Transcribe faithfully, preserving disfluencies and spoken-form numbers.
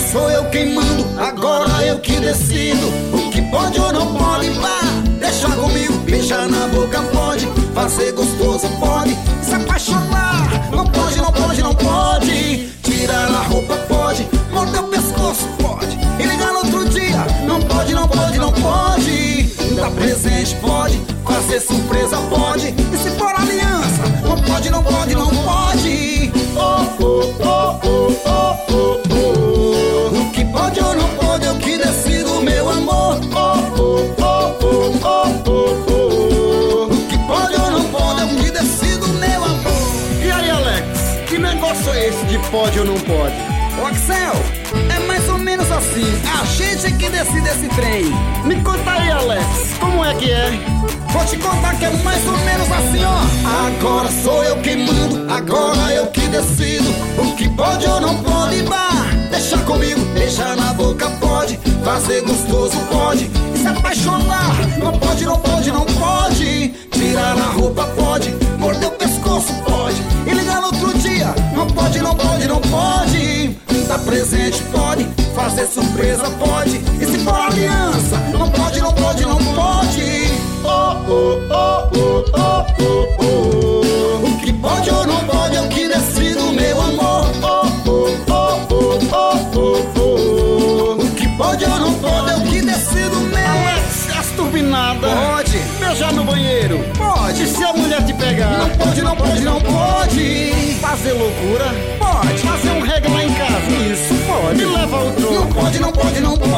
sou eu quem mando, agora eu que decido. O que pode ou não pode, vá, deixa comigo. Beijar na boca pode, fazer gostoso pode, se apaixonar não pode, não pode, não pode. Tirar a roupa pode, morder o pescoço pode, e ligar no outro dia não pode, não pode, não pode. Dar presente pode, fazer surpresa pode, e se for aliança não pode, não pode, não pode. Oh, oh, oh, oh, oh, oh, oh. O que pode ou não pode eu que decido, meu amor. Oh, oh, oh, oh, oh, oh, oh. O que pode ou não pode eu que decido, meu amor. E aí, Alex, que negócio é esse de pode ou não pode? Ô Axel, é mais ou menos assim, a gente é que decide esse trem. Me conta aí, Alex, como é que é? Vou te contar que é mais ou menos assim, ó. Agora sou eu quem mando, agora eu que decido. O que pode ou não pode, bah, deixa comigo. Beijar na boca pode, fazer gostoso pode, e se apaixonar não pode, não pode, não pode. Tirar a roupa pode, morder o pescoço pode, e ligar no outro dia não pode, não pode, não pode. Dar presente pode, fazer surpresa pode, e se for aliança não pode, não pode, não pode. Oh, oh, oh, oh, oh, oh, oh. O que pode ou não pode eu que decido, meu amor. Oh, oh, oh, oh, oh, oh, oh. O que pode ou não pode eu que decido, meu. Alex, as turbinadas. Pode. Beijar no banheiro. Pode. E se a mulher te pegar? Não pode, não pode, não pode. Fazer loucura? Pode. Fazer um reggae lá em casa? Isso pode. Me leva ao troco? Não pode, não pode, não pode.